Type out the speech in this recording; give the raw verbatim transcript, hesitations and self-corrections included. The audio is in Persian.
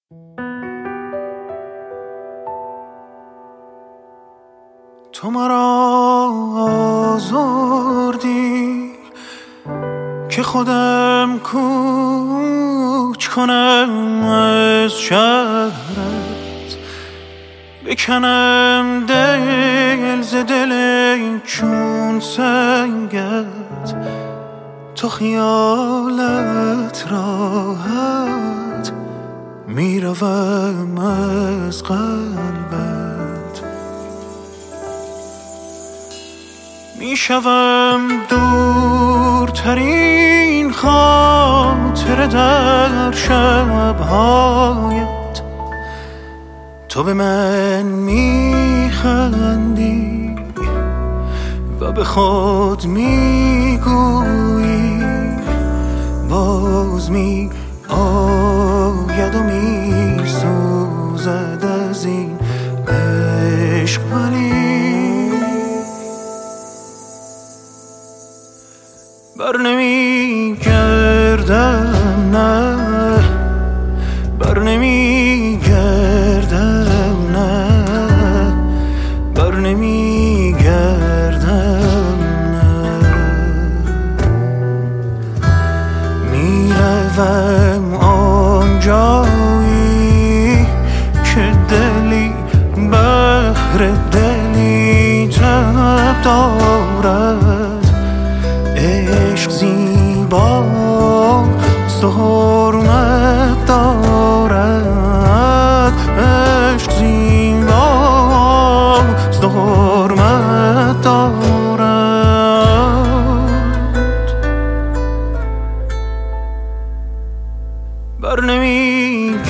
تو مرا آزردی که خودم کوچ کنم از شهرت، بکنم دل ز دل چون سنگت. تو خیالت راحت میروم از قلبت، میشوم دورترین خاطره در شبهایت. تو به من میخندی و به خود میگویی باز می آید و میسوزد از این عشق، ولی بر نمی گردم، نه بر نمی گردم، نه بر نمی گردم، نه میروم آنجایی که دلی بهر دلی تب دارد. عشق زیباست و حرمت دارد، عشق زیباست و حرمت دارد. بر نمی